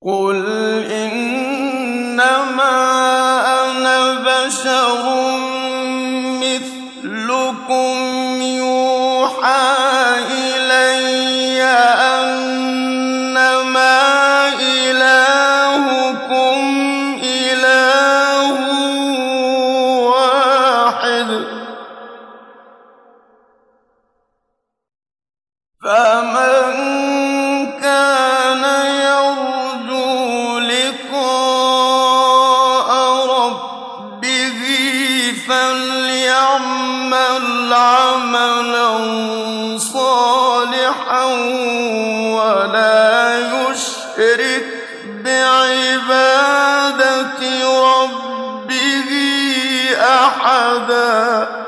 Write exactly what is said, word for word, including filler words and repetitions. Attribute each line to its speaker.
Speaker 1: قُلْ إِنَّمَا أَنَا بَشَرٌ مِّثْلُكُمْ يُوحَىٰ إِلَيَّ أَنَّمَا إِلَٰهُكُمْ إِلَٰهٌ وَاحِدٌ ۖ فَمَن كَانَ يَرْجُو لِقَاءَ رَبِّهِ فَلْيَعْمَلْ عَمَلًا صَالِحًا وَلَا يُشْرِكْ بِعِبَادَةِ رَبِّهِ أَحَدًا